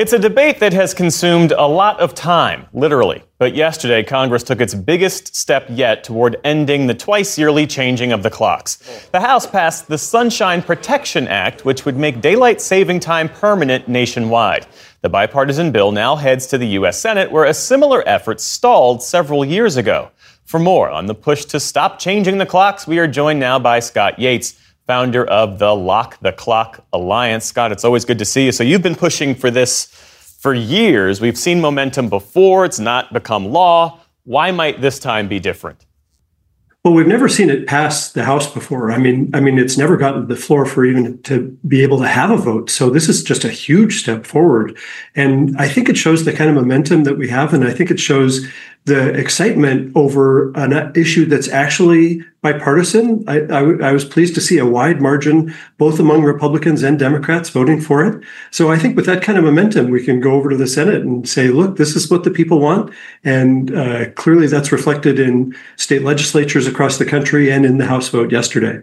It's a debate that has consumed a lot of time, literally. But yesterday, Congress took its biggest step yet toward ending the twice-yearly changing of the clocks. The House passed the Sunshine Protection Act, which would make daylight saving time permanent nationwide. The bipartisan bill now heads to the U.S. Senate, where a similar effort stalled several years ago. For more on the push to stop changing the clocks, we are joined now by Scott Yates, founder of the Lock the Clock Alliance. Scott, it's always good to see you. So you've been pushing for this for years. We've seen momentum before. It's not become law. Why might this time be different? Well, we've never seen it pass the House before. I mean, it's never gotten to the floor for even to be able to have a vote. So this is just a huge step forward. And I think it shows the kind of momentum that we have. And I think it shows the excitement over an issue that's actually bipartisan. I was pleased to see a wide margin, both among Republicans and Democrats, voting for it. So I think with that kind of momentum, we can go over to the Senate and say, look, this is what the people want. And clearly that's reflected in state legislatures across the country and in the House vote yesterday.